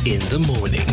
in the morning.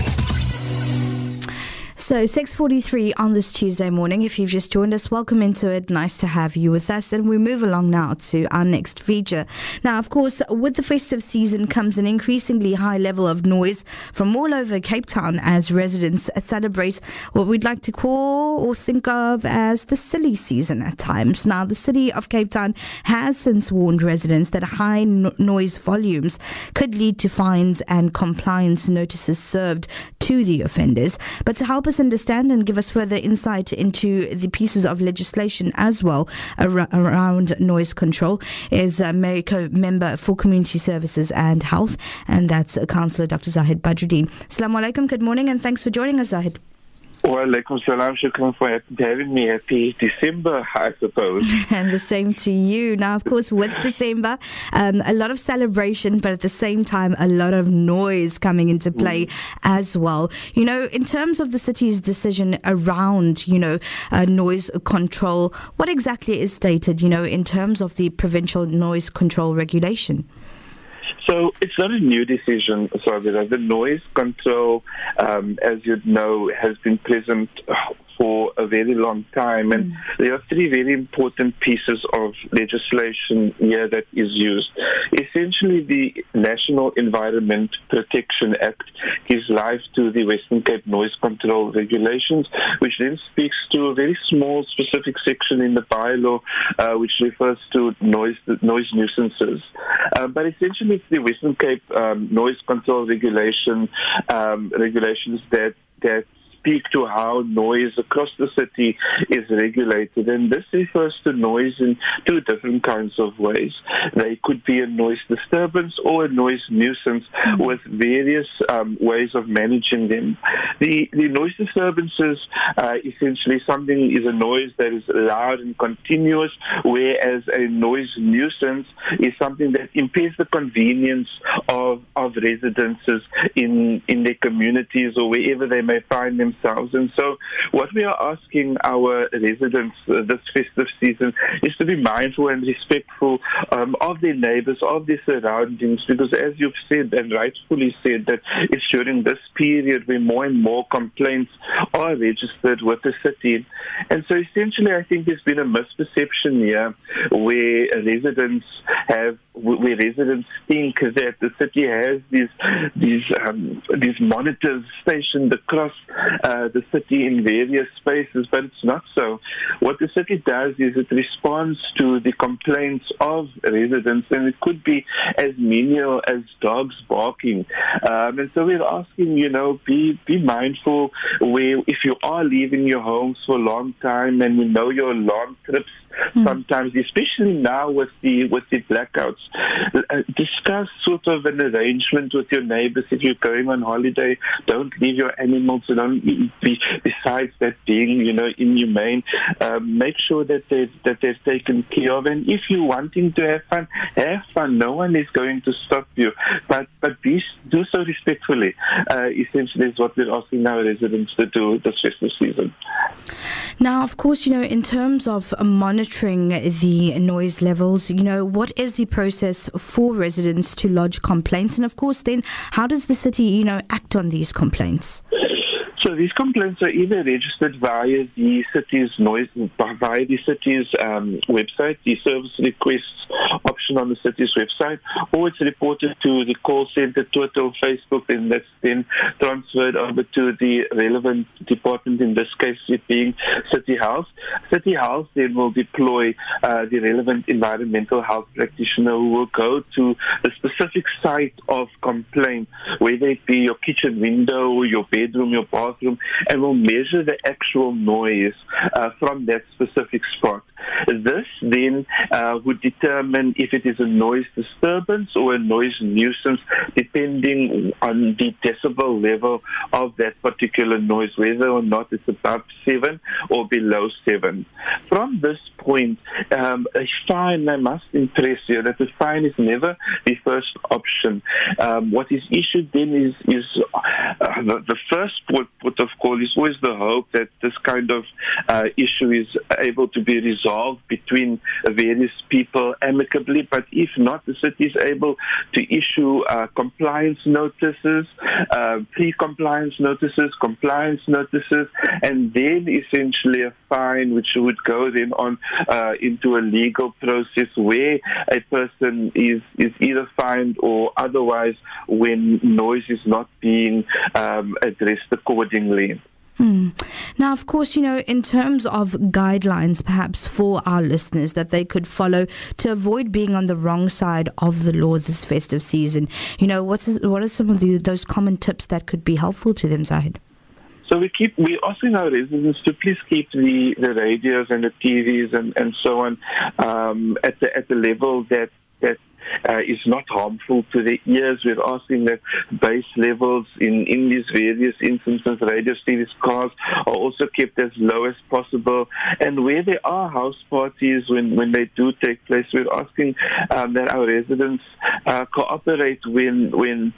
So 6:43 on this Tuesday morning. If you've just joined us, welcome into it. Nice to have you with us. And we move along now to our next feature. Now, of course, with the festive season comes an increasingly high level of noise from all over Cape Town as residents celebrate what we'd like to call or think of as the silly season at times. Now, the city of Cape Town has since warned residents that high noise volumes could lead to fines and compliance notices served to the offenders. But to help us understand and give us further insight into the pieces of legislation as well around noise control is Merico member for Community Services and Health, and that's Councillor Dr. Zahid Badruddin. Assalamu alaikum, good morning, and thanks for joining us, Zahid. Wa alaikum salam, shukran for having me. Happy December, I suppose. And the same to you. Now, of course, with December, a lot of celebration, but at the same time, a lot of noise coming into play as well. You know, in terms of the city's decision around, noise control, what exactly is stated, in terms of the provincial noise control regulation? So it's not a new decision, Sabira. The noise control, as you know, has been present for a very long time, and there are three very important pieces of legislation here that is used. Essentially, the National Environment Protection Act gives life to the Western Cape Noise Control Regulations, which then speaks to a very small specific section in the bylaw, which refers to noise nuisances. But essentially, it's the Western Cape Noise Control regulations that speak to how noise across the city is regulated, and this refers to noise in two different kinds of ways. They could be a noise disturbance or a noise nuisance with various ways of managing them. The noise disturbances essentially something is a noise that is loud and continuous, whereas a noise nuisance is something that impairs the convenience of residences in their communities or wherever they may find themselves. And so what we are asking our residents this festive season is to be mindful and respectful of their neighbours, of their surroundings, because as you've said and rightfully said, that it's during this period where more and more complaints are registered with the city. And so essentially I think there's been a misperception here where residents think that the city has these monitors stationed across the city in various spaces, but it's not so. What the city does is it responds to the complaints of residents, and it could be as menial as dogs barking. And so we're asking, be mindful where if you are leaving your homes for a long time, and we know your long trips sometimes, especially now with the blackouts, discuss sort of an arrangement with your neighbors. If you're going on holiday, don't leave your animals alone. Besides that being, inhumane, make sure that they're taken care of. And if you're wanting to have fun. No one is going to stop you, but do so respectfully. Essentially, is what we're asking our residents to do this festive season. Now, of course, in terms of monitoring the noise levels, what is the process for residents to lodge complaints? And of course, then how does the city, act on these complaints? So these complaints are either registered via the city's website, the service requests option on the city's website, or it's reported to the call center, Twitter, or Facebook, and that's then transferred over to the relevant department, in this case it being City Health. City Health then will deploy the relevant environmental health practitioner who will go to the specific site of complaint, whether it be your kitchen window, your bedroom, your bathroom, and will measure the actual noise from that specific spot. This then would determine if it is a noise disturbance or a noise nuisance, depending on the decibel level of that particular noise, whether or not it's above 7 or below 7. From this point, a fine, I must impress you that the fine is never the first option. What is issued then is the first port of call is always the hope that this kind of issue is able to be resolved resolved between various people amicably. But if not, the city is able to issue compliance notices, pre-compliance notices, compliance notices, and then essentially a fine, which would go then on into a legal process where a person is either fined or otherwise when noise is not being addressed accordingly. Now, of course, in terms of guidelines, perhaps for our listeners that they could follow to avoid being on the wrong side of the law this festive season, what are some of those common tips that could be helpful to them, Zahid? So we're asking our residents to please keep the radios and the TVs and so on at the level that is not harmful to the ears. We're asking that bass levels in these various instances, radios, TVs, cars, are also kept as low as possible. And where there are house parties, when they do take place, we're asking that our residents cooperate when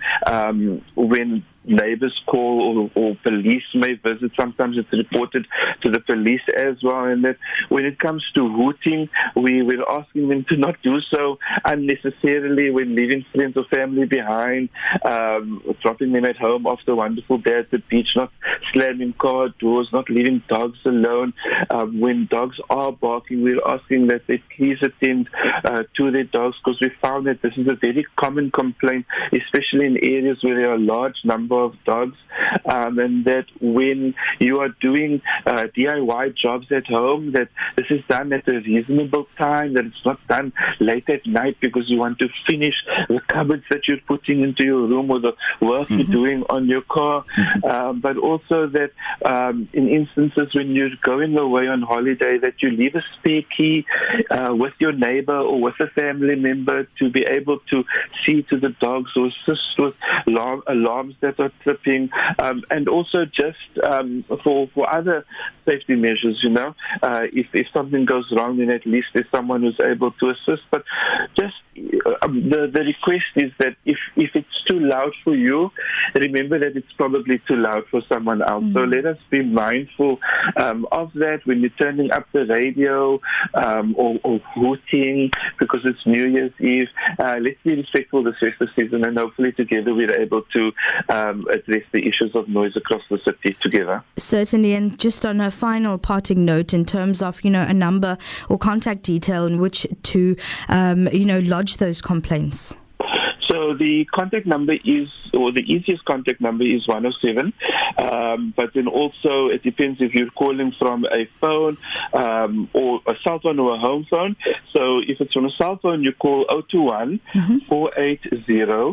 neighbors call or police may visit. Sometimes it's reported to the police as well. And that when it comes to hooting, we're asking them to not do so unnecessarily when leaving friends or family behind, dropping them at home after a wonderful day at the beach, not slamming car doors, not leaving dogs alone. When dogs are barking, we're asking that they please attend to their dogs, because we found that this is a very common complaint, especially in areas where there are a large number of dogs, and that when you are doing DIY jobs at home, that this is done at a reasonable time, that it's not done late at night because you want to finish the cupboards that you're putting into your room or the work you're doing on your car, but also that in instances when you're going away on holiday, that you leave a spare key with your neighbor or with a family member to be able to see to the dogs or assist with alarms that are tripping, and also just for other safety measures, if something goes wrong, then at least there's someone who's able to assist. But just the request is that if it's too loud for you, remember that it's probably too loud for someone else. So let us be mindful of that when you're turning up the radio or hooting because it's New Year's Eve. Let's be respectful this festive season, and hopefully together we're able to address the issues of noise across the city together. Certainly, and just on a final parting note, in terms of a number or contact detail in which to lodge those complaints. So the contact number is, or the easiest contact number is 107, but then also it depends if you're calling from a phone or a cell phone or a home phone. So if it's from a cell phone, you call 021 480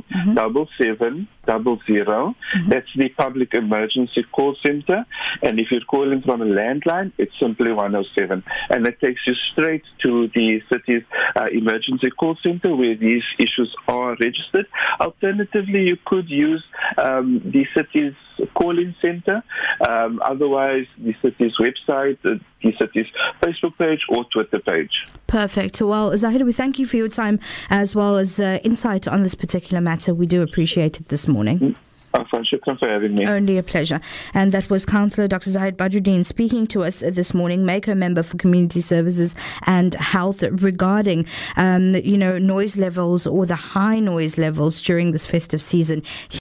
7700. That's the public emergency call center. And if you're calling from a landline, it's simply 107. And that takes you straight to the city's emergency call center where these issues are registered. Alternatively, you could use the city's call-in center, otherwise the city's website, the city's Facebook page or Twitter page. Perfect. Well, Zahid, we thank you for your time as well as insight on this particular matter. We do appreciate it this morning. Shukran for having me. Only a pleasure. And that was Councillor Dr. Zahid Badruddin speaking to us this morning, MACO member for Community Services and Health, regarding noise levels or the high noise levels during this festive season.